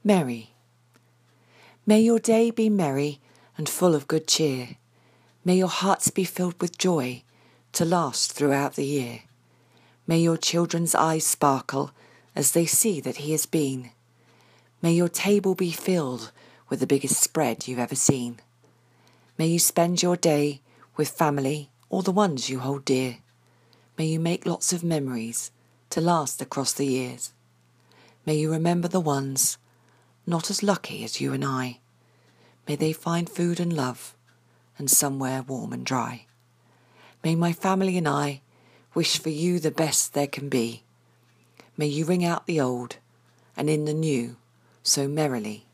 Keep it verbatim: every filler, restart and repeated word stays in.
Merry. May your day be merry and full of good cheer. May your hearts be filled with joy to last throughout the year. May your children's eyes sparkle as they see that he has been. May your table be filled with the biggest spread you've ever seen. May you spend your day with family or the ones you hold dear. May you make lots of memories to last across the years. May you remember the ones not as lucky as you and I. May they find food and love and somewhere warm and dry. May my family and I wish for you the best there can be. May you ring out the old and in the new so merrily